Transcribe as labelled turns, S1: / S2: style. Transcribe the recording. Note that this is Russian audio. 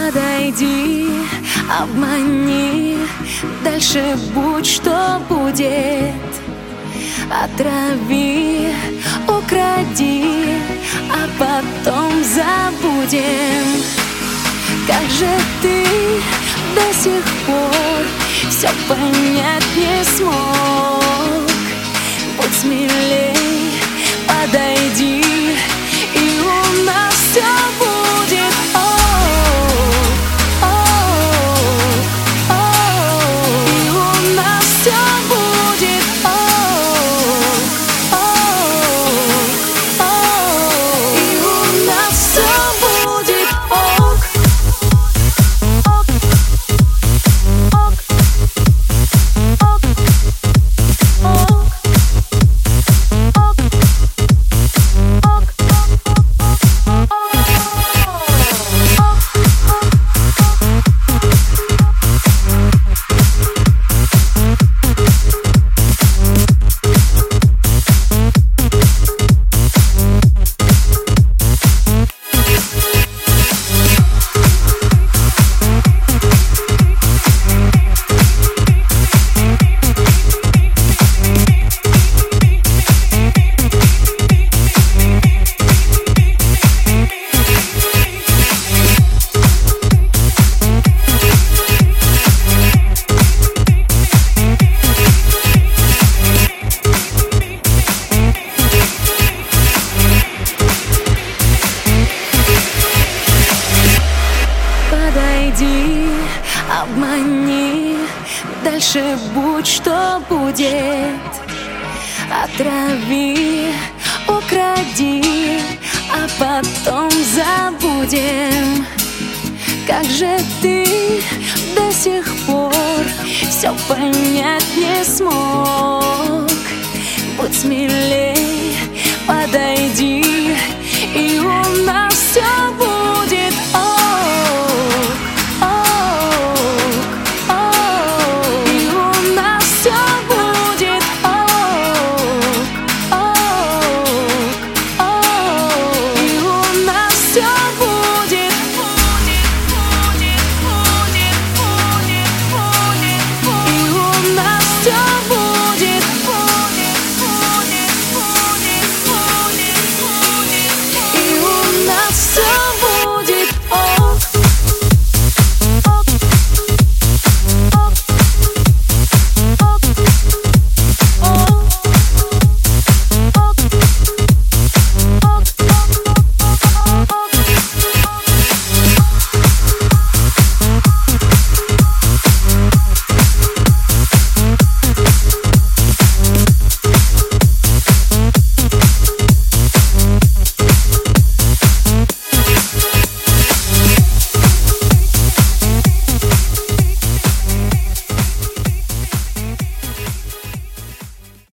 S1: Подойди, обмани, дальше будь что будет. Отрави, укради, а потом забудем. Как же ты до сих пор все понять не смог? Будь смелей, подойди, и у нас все будет. И у нас все будет. И у нас все будет ок. Подойди, обмани, дальше будь что будет. Отрави, укради, а потом забудем. Как же ты до сих пор все понять не смог? Будь смелей, подойди.